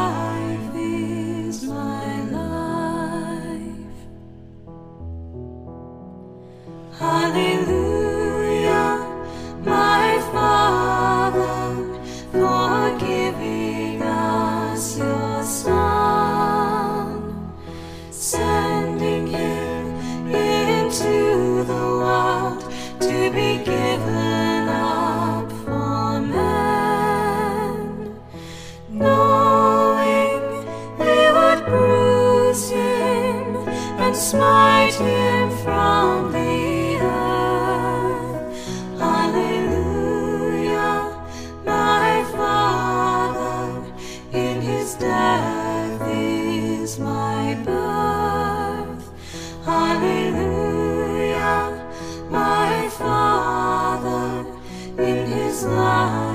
life is my life. Hallelujah, my Father, for giving us your Son, sending him into the world to be given up for men, knowing they would bruise him and smite him from the earth. Hallelujah, my Father, in his death is my birth. Hallelujah, my Father, in his life